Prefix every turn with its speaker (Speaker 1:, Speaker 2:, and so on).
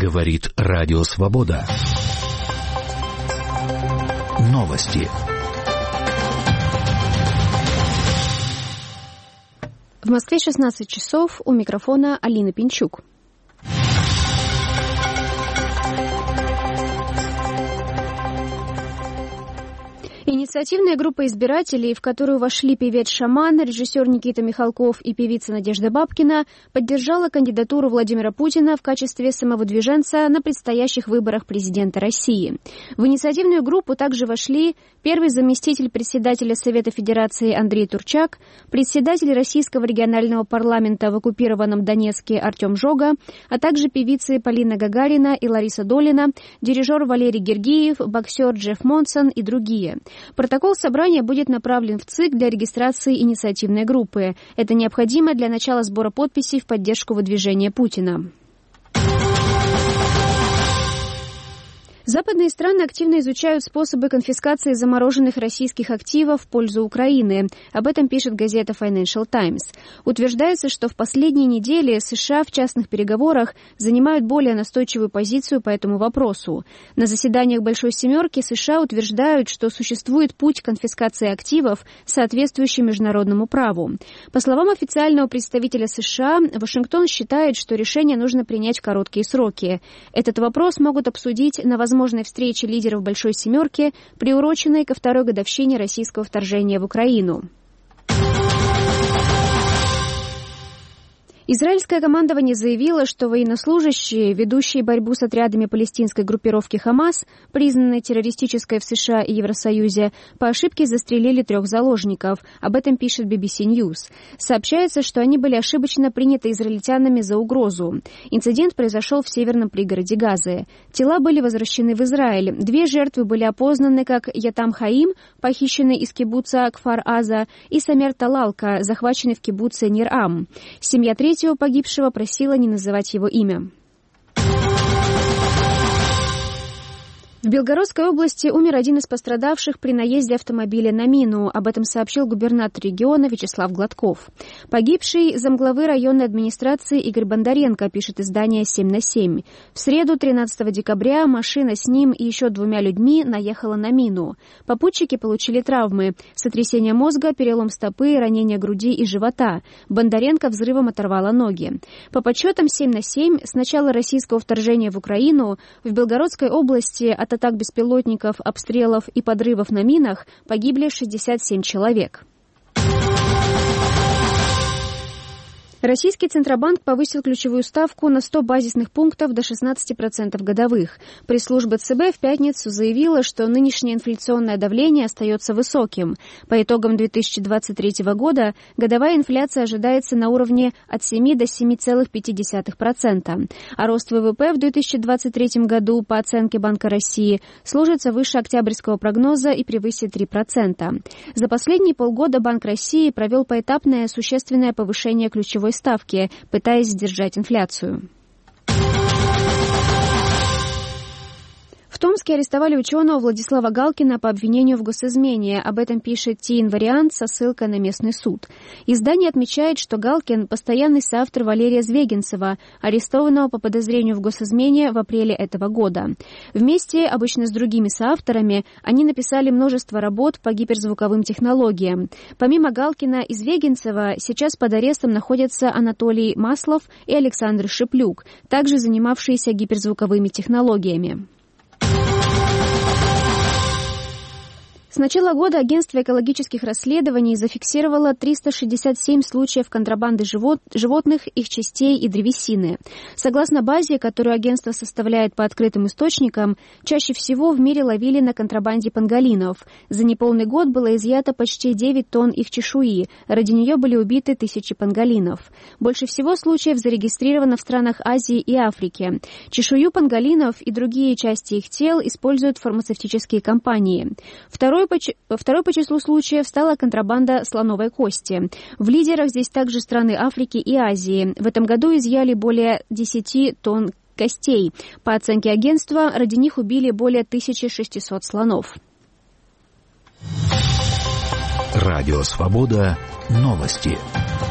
Speaker 1: Говорит Радио Свобода. Новости.
Speaker 2: В Москве 16 часов. У микрофона Алина Пинчук. Инициативная группа избирателей, в которую вошли певец Шаман, режиссер Никита Михалков и певица Надежда Бабкина, поддержала кандидатуру Владимира Путина в качестве самовыдвиженца на предстоящих выборах президента России. В инициативную группу также вошли первый заместитель председателя Совета Федерации Андрей Турчак, председатель Российского регионального парламента в оккупированном Донецке Артем Жога, а также певицы Полина Гагарина и Лариса Долина, дирижер Валерий Гергиев, боксер Джефф Монсон и другие. Протокол собрания будет направлен в ЦИК для регистрации инициативной группы. Это необходимо для начала сбора подписей в поддержку выдвижения Путина. Западные страны активно изучают способы конфискации замороженных российских активов в пользу Украины. Об этом пишет газета Financial Times. Утверждается, что в последние недели США в частных переговорах занимают более настойчивую позицию по этому вопросу. На заседаниях Большой Семерки США утверждают, что существует путь конфискации активов, соответствующий международному праву. По словам официального представителя США, Вашингтон считает, что решение нужно принять в короткие сроки. Этот вопрос могут обсудить на возможной встрече лидеров Большой Семерки, приуроченной ко второй годовщине российского вторжения в Украину. Израильское командование заявило, что военнослужащие, ведущие борьбу с отрядами палестинской группировки «Хамас», признанной террористической в США и Евросоюзе, по ошибке застрелили 3 заложников. Об этом пишет BBC News. Сообщается, что они были ошибочно приняты израильтянами за угрозу. Инцидент произошел в северном пригороде Газы. Тела были возвращены в Израиль. 2 жертвы были опознаны как Ятам Хаим, похищенный из кибуца Кфар-Аза, и Самер Талалка, захваченный в кибуце Нир-Ам. Семья третьего погибшего просила не называть его имя. В Белгородской области умер один из пострадавших при наезде автомобиля на мину. Об этом сообщил губернатор региона Вячеслав Гладков. Погибший замглавы районной администрации Игорь Бондаренко, пишет издание «7/7». В среду, 13 декабря, машина с ним и еще 2 людьми наехала на мину. Попутчики получили травмы: сотрясение мозга, перелом стопы, ранение груди и живота. Бондаренко взрывом оторвало ноги. По подсчетам 7/7, с начала российского вторжения в Украину в Белгородской области от атак беспилотников, обстрелов и подрывов на минах погибли 67 человек. Российский Центробанк повысил ключевую ставку на 100 базисных пунктов до 16% годовых. Пресс-служба ЦБ в пятницу заявила, что нынешнее инфляционное давление остается высоким. По итогам 2023 года годовая инфляция ожидается на уровне от 7 до 7,5%. А рост ВВП в 2023 году, по оценке Банка России, сложится выше октябрьского прогноза и превысит 3%. За последние полгода Банк России провел поэтапное существенное повышение ключевой ставки, пытаясь сдержать инфляцию. В Томске арестовали ученого Владислава Галкина по обвинению в госизмене. Об этом пишет ТИ-Инвариант со ссылкой на местный суд. Издание отмечает, что Галкин – постоянный соавтор Валерия Звегинцева, арестованного по подозрению в госизмене в апреле этого года. Вместе, обычно с другими соавторами, они написали множество работ по гиперзвуковым технологиям. Помимо Галкина и Звегинцева, сейчас под арестом находятся Анатолий Маслов и Александр Шиплюк, также занимавшиеся гиперзвуковыми технологиями. С начала года Агентство экологических расследований зафиксировало 367 случаев контрабанды животных, их частей и древесины. Согласно базе, которую агентство составляет по открытым источникам, чаще всего в мире ловили на контрабанде панголинов. За неполный год было изъято почти 9 тонн их чешуи. Ради нее были убиты тысячи панголинов. Больше всего случаев зарегистрировано в странах Азии и Африки. Чешую панголинов и другие части их тел используют фармацевтические компании. Второй по числу случаев стала контрабанда слоновой кости. В лидерах здесь также страны Африки и Азии. В этом году изъяли более 10 тонн костей. По оценке агентства, ради них убили более 1600 слонов.
Speaker 1: Радио Свобода. Новости.